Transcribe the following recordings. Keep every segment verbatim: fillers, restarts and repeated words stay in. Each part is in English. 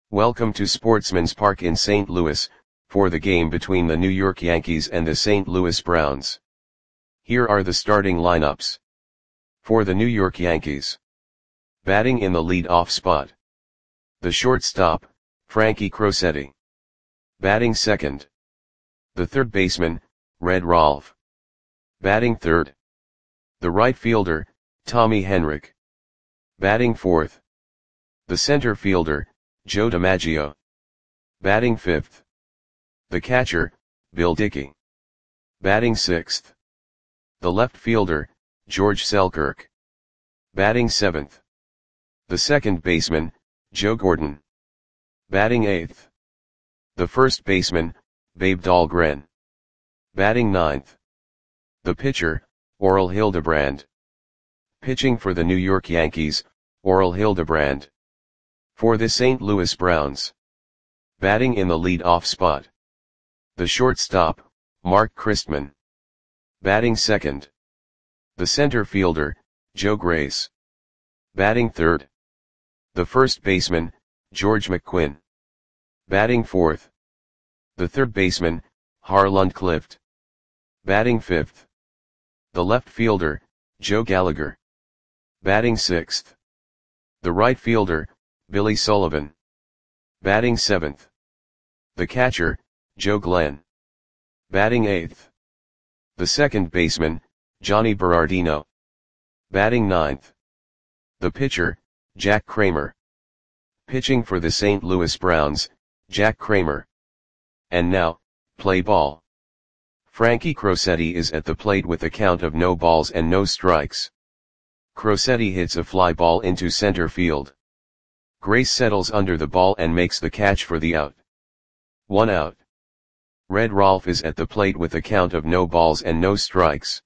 Welcome to Sportsman's Park in Saint Louis, for the game between the New York Yankees and the Saint Louis Browns. Here are the starting lineups. For the New York Yankees. Batting in the lead-off spot. The shortstop, Frankie Crosetti. Batting second. The third baseman, Red Rolfe. Batting third. The right fielder, Tommy Henrich. Batting fourth. The center fielder, Joe DiMaggio. Batting fifth. The catcher, Bill Dickey. Batting sixth. The left fielder, George Selkirk. Batting seventh. The second baseman, Joe Gordon. Batting eighth. The first baseman, Babe Dahlgren. Batting ninth. The pitcher, Orel Hildebrand. Pitching for the New York Yankees, Orel Hildebrand. For the Saint Louis Browns. Batting in the lead-off spot. The shortstop, Mark Christman. Batting second. The center fielder, Joe Grace. Batting third. The first baseman, George McQuinn. Batting fourth. The third baseman, Harlan Clift. Batting fifth. The left fielder, Joe Gallagher. Batting sixth. The right fielder, Billy Sullivan. Batting seventh. The catcher, Joe Glenn. Batting eighth. The second baseman, Johnny Berardino. Batting ninth. The pitcher, Jack Kramer. Pitching for the Saint Louis Browns, Jack Kramer. And now, play ball. Frankie Crosetti is at the plate with a count of no balls and no strikes. Crosetti hits a fly ball into center field. Grace settles under the ball and makes the catch for the out. One out. Red Rolfe is at the plate with a count of no balls and no strikes.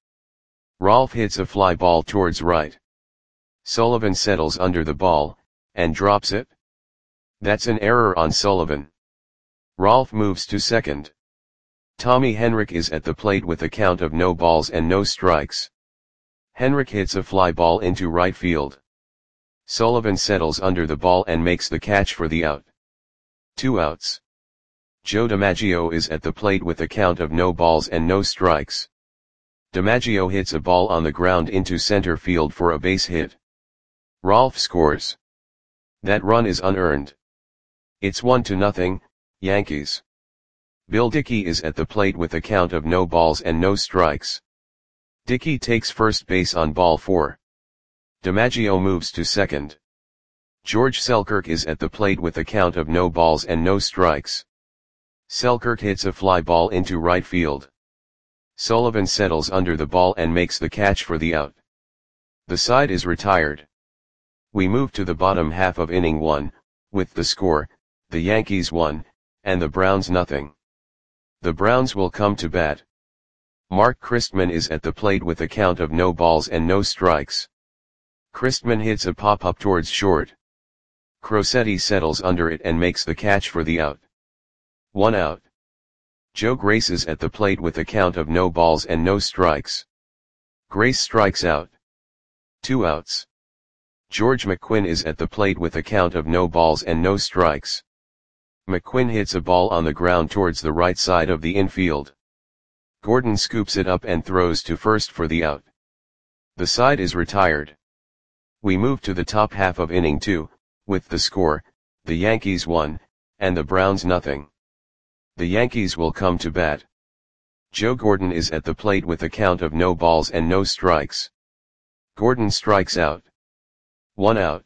Rolfe hits a fly ball towards right. Sullivan settles under the ball, and drops it. That's an error on Sullivan. Rolfe moves to second. Tommy Henrich is at the plate with a count of no balls and no strikes. Henrich hits a fly ball into right field. Sullivan settles under the ball and makes the catch for the out. Two outs. Joe DiMaggio is at the plate with a count of no balls and no strikes. DiMaggio hits a ball on the ground into center field for a base hit. Rolfe scores. That run is unearned. It's one to nothing, Yankees. Bill Dickey is at the plate with a count of no balls and no strikes. Dickey takes first base on ball four. DiMaggio moves to second. George Selkirk is at the plate with a count of no balls and no strikes. Selkirk hits a fly ball into right field. Sullivan settles under the ball and makes the catch for the out. The side is retired. We move to the bottom half of inning one, with the score, the Yankees one, and the Browns nothing. The Browns will come to bat. Mark Christman is at the plate with a count of no balls and no strikes. Christman hits a pop-up towards short. Crosetti settles under it and makes the catch for the out. One out. Joe Grace is at the plate with a count of no balls and no strikes. Grace strikes out. Two outs. George McQuinn is at the plate with a count of no balls and no strikes. McQuinn hits a ball on the ground towards the right side of the infield. Gordon scoops it up and throws to first for the out. The side is retired. We move to the top half of inning two, with the score, the Yankees one, and the Browns nothing. The Yankees will come to bat. Joe Gordon is at the plate with a count of no balls and no strikes. Gordon strikes out. One out.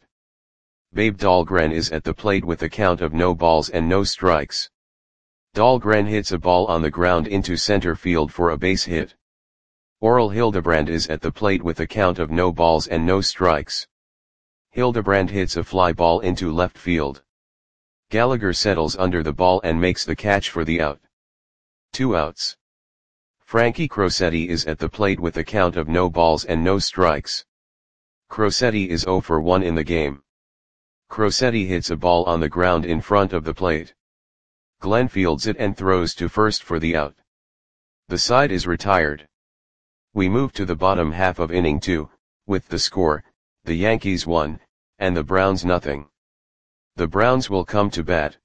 Babe Dahlgren is at the plate with a count of no balls and no strikes. Dahlgren hits a ball on the ground into center field for a base hit. Orel Hildebrand is at the plate with a count of no balls and no strikes. Hildebrand hits a fly ball into left field. Gallagher settles under the ball and makes the catch for the out. Two outs. Frankie Crosetti is at the plate with a count of no balls and no strikes. Crosetti is zero for one in the game. Crosetti hits a ball on the ground in front of the plate. Glenn fields it and throws to first for the out. The side is retired. We move to the bottom half of inning two, with the score, the Yankees one, and the Browns nothing. The Browns will come to bat.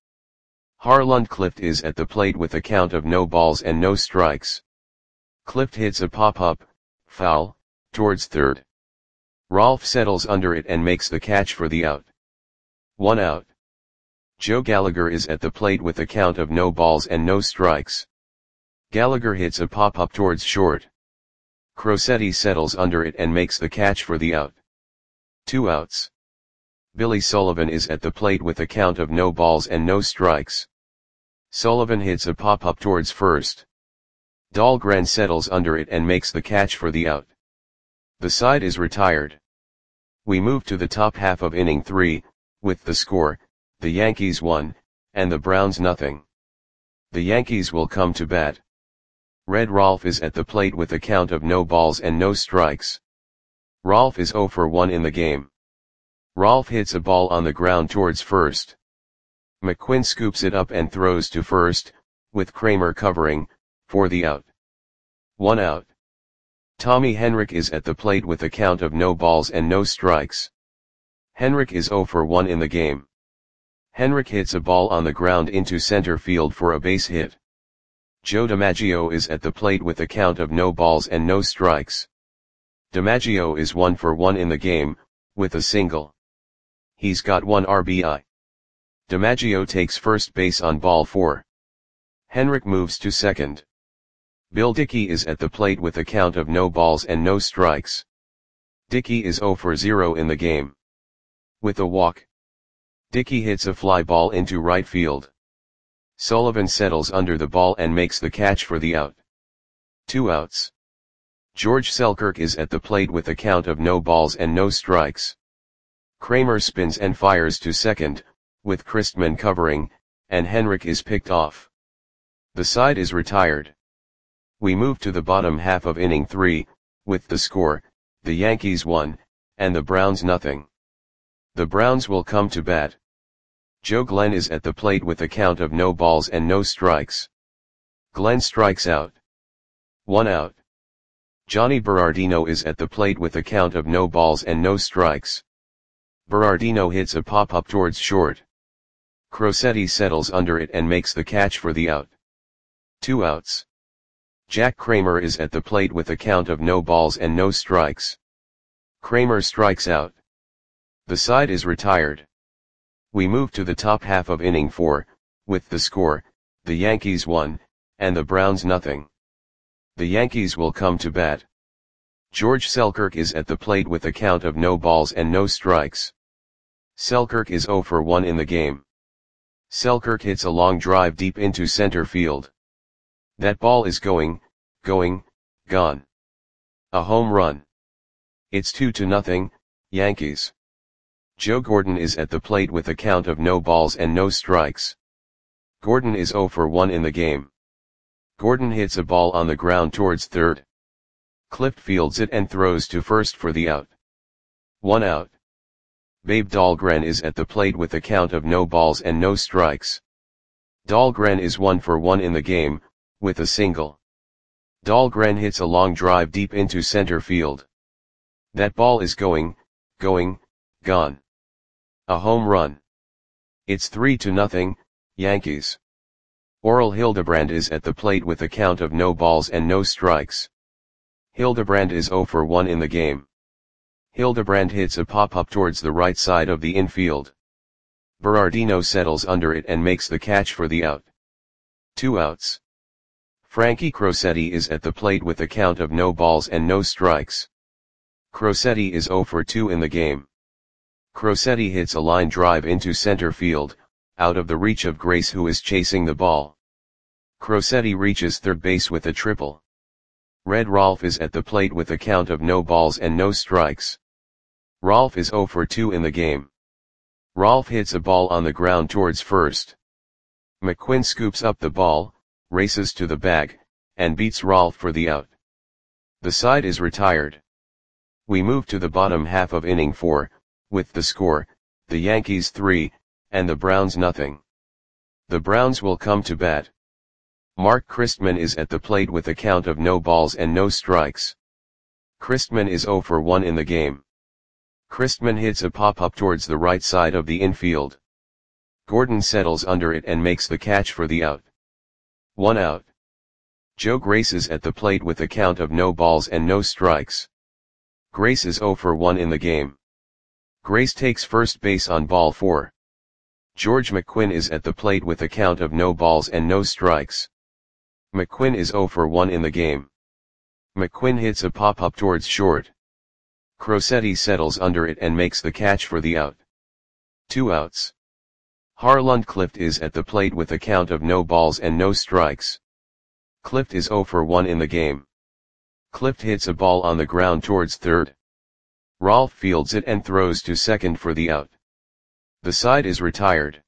Harlund Clift is at the plate with a count of no balls and no strikes. Clift hits a pop-up, foul, towards third. Rolfe settles under it and makes the catch for the out. One out. Joe Gallagher is at the plate with a count of no balls and no strikes. Gallagher hits a pop-up towards short. Crosetti settles under it and makes the catch for the out. Two outs. Billy Sullivan is at the plate with a count of no balls and no strikes. Sullivan hits a pop-up towards first. Dahlgren settles under it and makes the catch for the out. The side is retired. We move to the top half of inning three, with the score, the Yankees one, and the Browns nothing. The Yankees will come to bat. Red Rolfe is at the plate with a count of no balls and no strikes. Rolfe is oh for one in the game. Rolfe hits a ball on the ground towards first. McQuinn scoops it up and throws to first, with Kramer covering, for the out. One out. Tommy Henrich is at the plate with a count of no balls and no strikes. Henrich is oh for one in the game. Henrich hits a ball on the ground into center field for a base hit. Joe DiMaggio is at the plate with a count of no balls and no strikes. DiMaggio is one for one in the game, with a single. He's got one R B I. DiMaggio takes first base on ball four. Henrich moves to second. Bill Dickey is at the plate with a count of no balls and no strikes. Dickey is oh for zero in the game. With a walk. Dickey hits a fly ball into right field. Sullivan settles under the ball and makes the catch for the out. Two outs. George Selkirk is at the plate with a count of no balls and no strikes. Kramer spins and fires to second, with Christman covering, and Henrich is picked off. The side is retired. We move to the bottom half of inning three, with the score, the Yankees one, and the Browns nothing. The Browns will come to bat. Joe Glenn is at the plate with a count of no balls and no strikes. Glenn strikes out. One out. Johnny Berardino is at the plate with a count of no balls and no strikes. Berardino hits a pop-up towards short. Crosetti settles under it and makes the catch for the out. Two outs. Jack Kramer is at the plate with a count of no balls and no strikes. Kramer strikes out. The side is retired. We move to the top half of inning four, with the score, the Yankees one, and the Browns nothing. The Yankees will come to bat. George Selkirk is at the plate with a count of no balls and no strikes. Selkirk is oh for one in the game. Selkirk hits a long drive deep into center field. That ball is going, going, gone. A home run. It's two to nothing, Yankees. Joe Gordon is at the plate with a count of no balls and no strikes. Gordon is oh for one in the game. Gordon hits a ball on the ground towards third. Clift fields it and throws to first for the out. One out. Babe Dahlgren is at the plate with a count of no balls and no strikes. Dahlgren is one for one in the game, with a single. Dahlgren hits a long drive deep into center field. That ball is going, going, gone. A home run. It's three to nothing, Yankees. Orel Hildebrand is at the plate with a count of no balls and no strikes. Hildebrand is oh for one in the game. Hildebrand hits a pop-up towards the right side of the infield. Berardino settles under it and makes the catch for the out. Two outs. Frankie Crosetti is at the plate with a count of no balls and no strikes. Crosetti is oh for two in the game. Crosetti hits a line drive into center field, out of the reach of Grace, who is chasing the ball. Crosetti reaches third base with a triple. Red Rolfe is at the plate with a count of no balls and no strikes. Rolfe is oh for two in the game. Rolfe hits a ball on the ground towards first. McQuinn scoops up the ball, races to the bag, and beats Rolfe for the out. The side is retired. We move to the bottom half of inning four, with the score, the Yankees three, and the Browns nothing. The Browns will come to bat. Mark Christman is at the plate with a count of no balls and no strikes. Christman is oh for one in the game. Christman hits a pop-up towards the right side of the infield. Gordon settles under it and makes the catch for the out. One out. Joe Grace is at the plate with a count of no balls and no strikes. Grace is oh for one in the game. Grace takes first base on ball four. George McQuinn is at the plate with a count of no balls and no strikes. McQuinn is oh for one in the game. McQuinn hits a pop-up towards short. Crosetti settles under it and makes the catch for the out. Two outs. Harland Clift is at the plate with a count of no balls and no strikes. Clift is oh for one in the game. Clift hits a ball on the ground towards third. Rolfe fields it and throws to second for the out. The side is retired.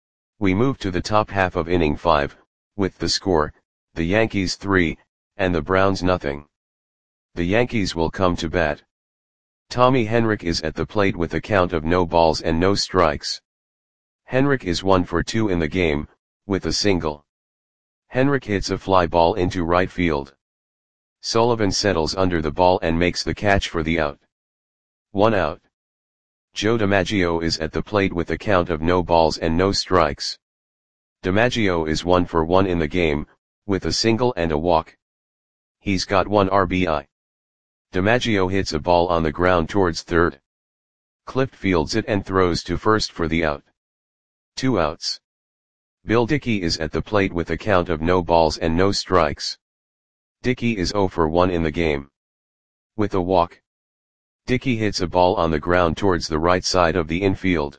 We move to the top half of inning five, with the score, the Yankees three, and the Browns nothing. The Yankees will come to bat. Tommy Henrich is at the plate with a count of no balls and no strikes. Henrich is one for two in the game, with a single. Henrich hits a fly ball into right field. Sullivan settles under the ball and makes the catch for the out. One out. Joe DiMaggio is at the plate with a count of no balls and no strikes. DiMaggio is one for one in the game, with a single and a walk. He's got one R B I. DiMaggio hits a ball on the ground towards third. Clift fields it and throws to first for the out. Two outs. Bill Dickey is at the plate with a count of no balls and no strikes. Dickey is oh for one in the game. With a walk. Dickey hits a ball on the ground towards the right side of the infield.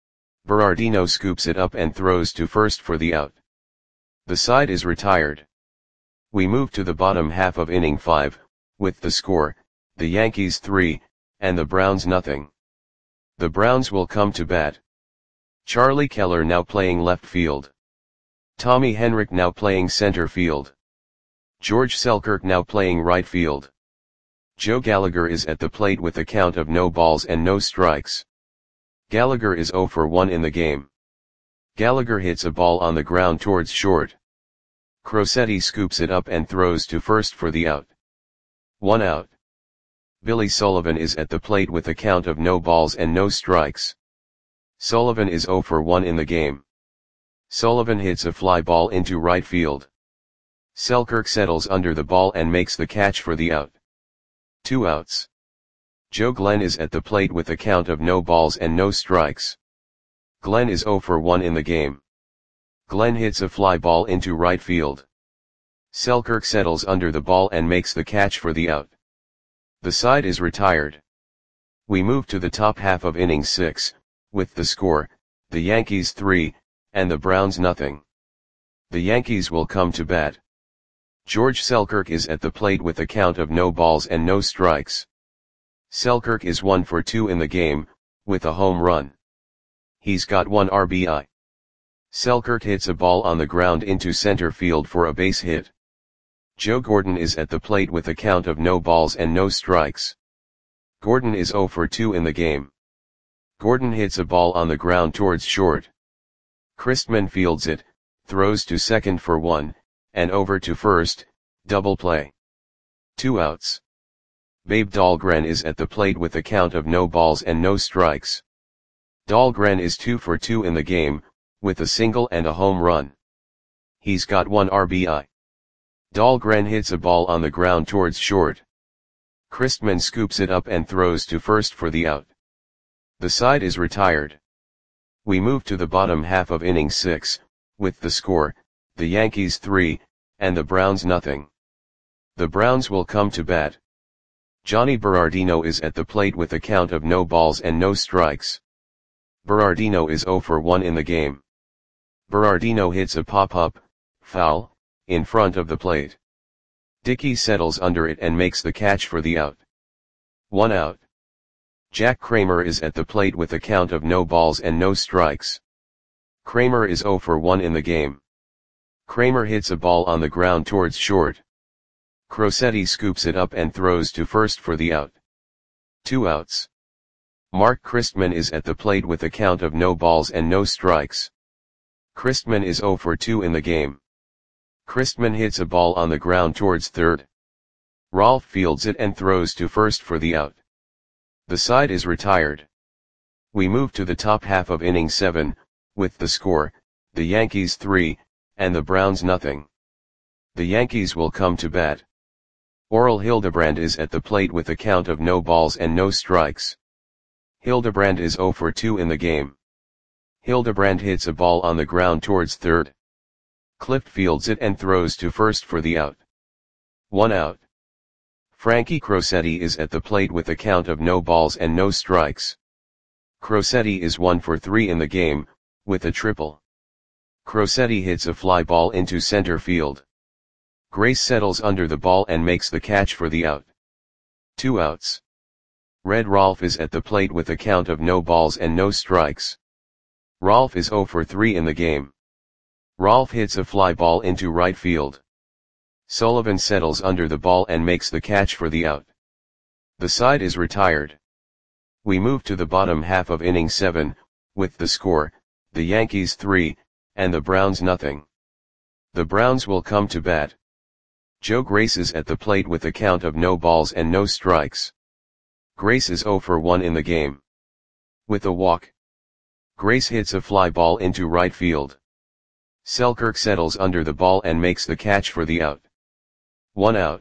Berardino scoops it up and throws to first for the out. The side is retired. We move to the bottom half of inning five, with the score, the Yankees three, and the Browns nothing. The Browns will come to bat. Charlie Keller now playing left field. Tommy Henrich now playing center field. George Selkirk now playing right field. Joe Gallagher is at the plate with a count of no balls and no strikes. Gallagher is oh for one in the game. Gallagher hits a ball on the ground towards short. Crosetti scoops it up and throws to first for the out. One out. Billy Sullivan is at the plate with a count of no balls and no strikes. Sullivan is oh for one in the game. Sullivan hits a fly ball into right field. Selkirk settles under the ball and makes the catch for the out. Two outs. Joe Glenn is at the plate with a count of no balls and no strikes. Glenn is oh for one in the game. Glenn hits a fly ball into right field. Selkirk settles under the ball and makes the catch for the out. The side is retired. We move to the top half of inning six, with the score, the Yankees three, and the Browns nothing. The Yankees will come to bat. George Selkirk is at the plate with a count of no balls and no strikes. Selkirk is one for two in the game, with a home run. He's got one R B I. Selkirk hits a ball on the ground into center field for a base hit. Joe Gordon is at the plate with a count of no balls and no strikes. Gordon is oh for two in the game. Gordon hits a ball on the ground towards short. Christman fields it, throws to second for one, and over to first, double play. Two outs. Babe Dahlgren is at the plate with a count of no balls and no strikes. Dahlgren is two for two in the game, with a single and a home run. He's got one R B I. Dahlgren hits a ball on the ground towards short. Christman scoops it up and throws to first for the out. The side is retired. We move to the bottom half of inning six, with the score, the Yankees three, and the Browns nothing. The Browns will come to bat. Johnny Berardino is at the plate with a count of no balls and no strikes. Berardino is oh for one in the game. Berardino hits a pop-up, foul, in front of the plate. Dickey settles under it and makes the catch for the out. One out. Jack Kramer is at the plate with a count of no balls and no strikes. Kramer is oh for one in the game. Kramer hits a ball on the ground towards short. Crosetti scoops it up and throws to first for the out. Two outs. Mark Christman is at the plate with a count of no balls and no strikes. Christman is oh for two in the game. Christman hits a ball on the ground towards third. Rolfe fields it and throws to first for the out. The side is retired. We move to the top half of inning seven, with the score, the Yankees three, and the Browns nothing. The Yankees will come to bat. Orel Hildebrand is at the plate with a count of no balls and no strikes. Hildebrand is zero for two in the game. Hildebrand hits a ball on the ground towards third. Clift fields it and throws to first for the out. One out. Frankie Crosetti is at the plate with a count of no balls and no strikes. Crosetti is one for three in the game, with a triple. Crosetti hits a fly ball into center field. Grace settles under the ball and makes the catch for the out. Two outs. Red Rolf is at the plate with a count of no balls and no strikes. Rolf is zero for three in the game. Rolf hits a fly ball into right field. Sullivan settles under the ball and makes the catch for the out. The side is retired. We move to the bottom half of inning seven, with the score, the Yankees three, and the Browns nothing. The Browns will come to bat. Joe Grace is at the plate with a count of no balls and no strikes. Grace is zero for one in the game. With a walk. Grace hits a fly ball into right field. Selkirk settles under the ball and makes the catch for the out. One out.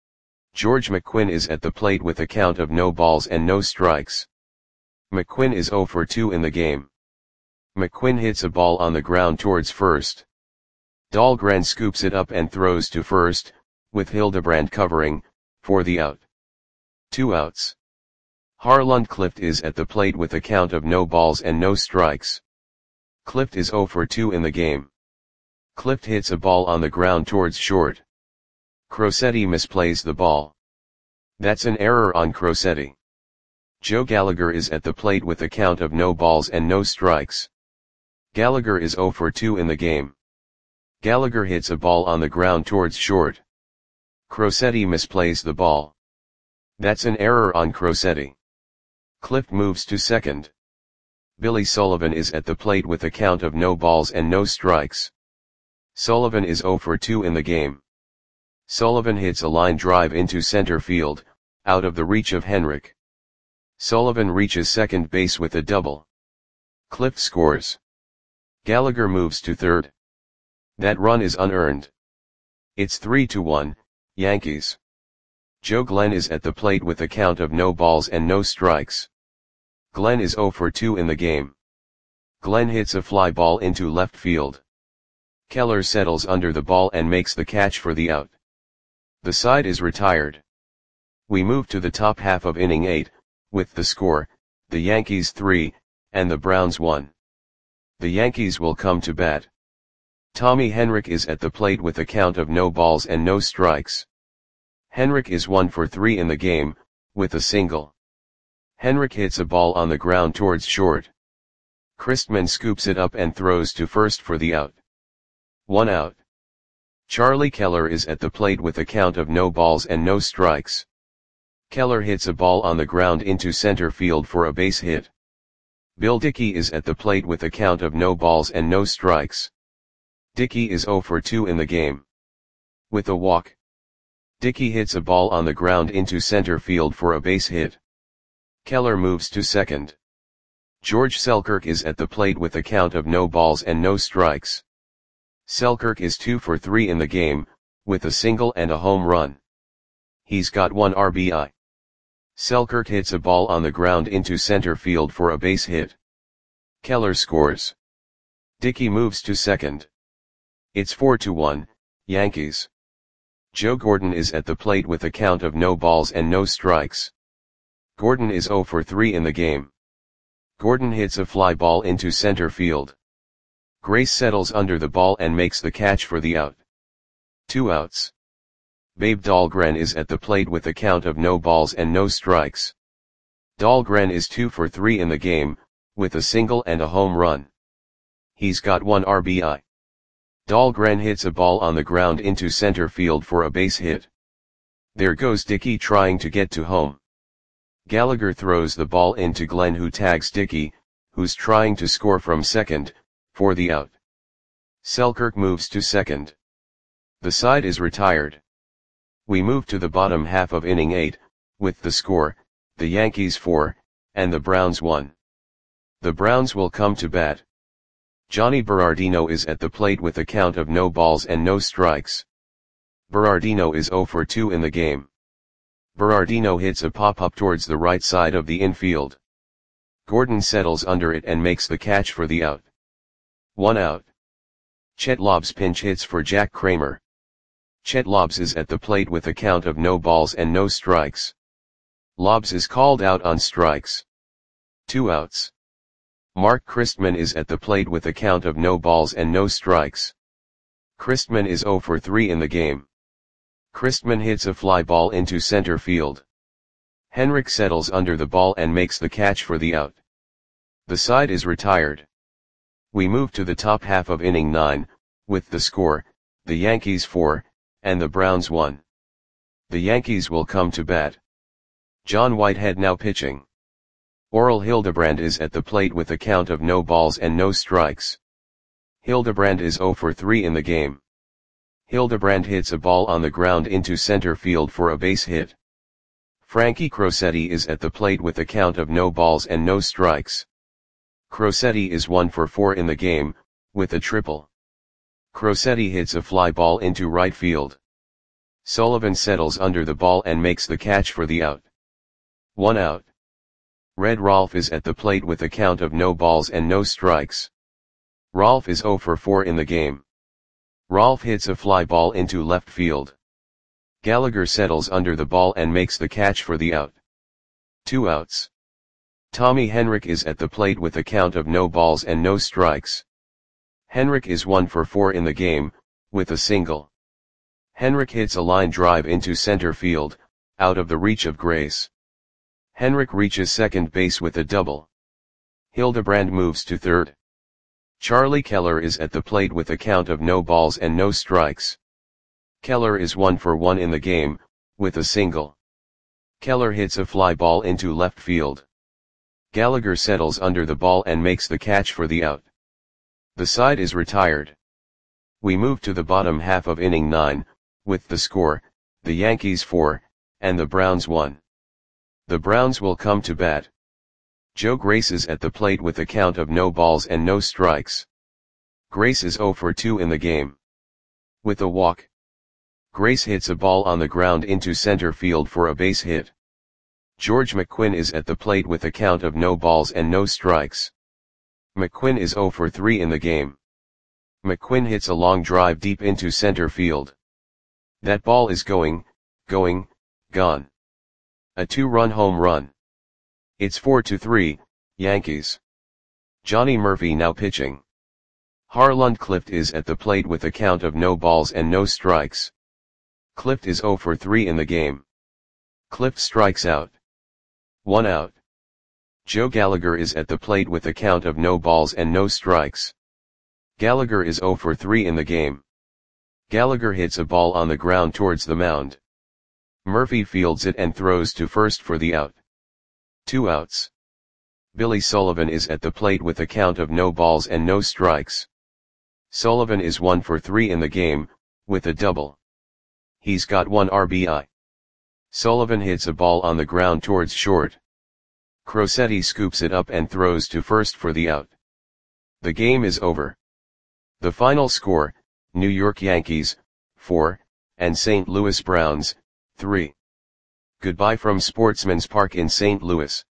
George McQuinn is at the plate with a count of no balls and no strikes. McQuinn is zero for two in the game. McQuinn hits a ball on the ground towards first. Dahlgren scoops it up and throws to first, with Hildebrand covering, for the out. Two outs. Harlund Clift is at the plate with a count of no balls and no strikes. Clift is zero for two in the game. Clift hits a ball on the ground towards short. Crosetti misplays the ball. That's an error on Crosetti. Joe Gallagher is at the plate with a count of no balls and no strikes. Gallagher is zero for two in the game. Gallagher hits a ball on the ground towards short. Crosetti misplays the ball. That's an error on Crosetti. Clift moves to second. Billy Sullivan is at the plate with a count of no balls and no strikes. Sullivan is zero for two in the game. Sullivan hits a line drive into center field, out of the reach of Henrik. Sullivan reaches second base with a double. Clift scores. Gallagher moves to third. That run is unearned. It's three to one, Yankees. Joe Glenn is at the plate with a count of no balls and no strikes. Glenn is zero for two in the game. Glenn hits a fly ball into left field. Keller settles under the ball and makes the catch for the out. The side is retired. We move to the top half of inning eight, with the score, the Yankees three, and the Browns one. The Yankees will come to bat. Tommy Henrik is at the plate with a count of no balls and no strikes. Henrik is one for three in the game, with a single. Henrik hits a ball on the ground towards short. Christman scoops it up and throws to first for the out. One out. Charlie Keller is at the plate with a count of no balls and no strikes. Keller hits a ball on the ground into center field for a base hit. Bill Dickey is at the plate with a count of no balls and no strikes. Dickey is zero for two in the game. With a walk. Dickey hits a ball on the ground into center field for a base hit. Keller moves to second. George Selkirk is at the plate with a count of no balls and no strikes. Selkirk is two for three in the game, with a single and a home run. He's got one R B I. Selkirk hits a ball on the ground into center field for a base hit. Keller scores. Dickey moves to second. It's four to one, Yankees. Joe Gordon is at the plate with a count of no balls and no strikes. Gordon is zero for three in the game. Gordon hits a fly ball into center field. Grace settles under the ball and makes the catch for the out. Two outs. Babe Dahlgren is at the plate with a count of no balls and no strikes. Dahlgren is two for three in the game, with a single and a home run. He's got one R B I. Dahlgren hits a ball on the ground into center field for a base hit. There goes Dickey trying to get to home. Gallagher throws the ball into Glenn, who tags Dickey, who's trying to score from second, for the out. Selkirk moves to second. The side is retired. We move to the bottom half of inning eight, with the score, the Yankees four, and the Browns one. The Browns will come to bat. Johnny Berardino is at the plate with a count of no balls and no strikes. Berardino is zero for two in the game. Berardino hits a pop-up towards the right side of the infield. Gordon settles under it and makes the catch for the out. One out. Chet Lobbs pinch hits for Jack Kramer. Chet Lobbs is at the plate with a count of no balls and no strikes. Lobbs is called out on strikes. Two outs. Mark Christman is at the plate with a count of no balls and no strikes. Christman is zero for three in the game. Christman hits a fly ball into center field. Henrik settles under the ball and makes the catch for the out. The side is retired. We move to the top half of inning nine, with the score, the Yankees four, and the Browns one. The Yankees will come to bat. John Whitehead now pitching. Orel Hildebrand is at the plate with a count of no balls and no strikes. Hildebrand is zero for three in the game. Hildebrand hits a ball on the ground into center field for a base hit. Frankie Crosetti is at the plate with a count of no balls and no strikes. Crosetti is one for four in the game, with a triple. Crosetti hits a fly ball into right field. Sullivan settles under the ball and makes the catch for the out. One out. Red Rolf is at the plate with a count of no balls and no strikes. Rolf is zero for four in the game. Rolf hits a fly ball into left field. Gallagher settles under the ball and makes the catch for the out. Two outs. Tommy Henrik is at the plate with a count of no balls and no strikes. Henrik is one for four in the game, with a single. Henrik hits a line drive into center field, out of the reach of Grace. Henrik reaches second base with a double. Hildebrand moves to third. Charlie Keller is at the plate with a count of no balls and no strikes. Keller is one for one in the game, with a single. Keller hits a fly ball into left field. Gallagher settles under the ball and makes the catch for the out. The side is retired. We move to the bottom half of inning nine, with the score, the Yankees four, and the Browns one. The Browns will come to bat. Joe Grace is at the plate with a count of no balls and no strikes. Grace is zero for two in the game. With a walk. Grace hits a ball on the ground into center field for a base hit. George McQuinn is at the plate with a count of no balls and no strikes. McQuinn is zero for three in the game. McQuinn hits a long drive deep into center field. That ball is going, going, gone. A two-run home run. It's four to three, Yankees. Johnny Murphy now pitching. Harland Clift is at the plate with a count of no balls and no strikes. Clift is zero for three in the game. Clift strikes out. One out. Joe Gallagher is at the plate with a count of no balls and no strikes. Gallagher is zero for three in the game. Gallagher hits a ball on the ground towards the mound. Murphy fields it and throws to first for the out. Two outs. Billy Sullivan is at the plate with a count of no balls and no strikes. Sullivan is one for three in the game, with a double. He's got one R B I. Sullivan hits a ball on the ground towards short. Crosetti scoops it up and throws to first for the out. The game is over. The final score, New York Yankees, four, and Saint Louis Browns, three. Goodbye from Sportsman's Park in Saint Louis.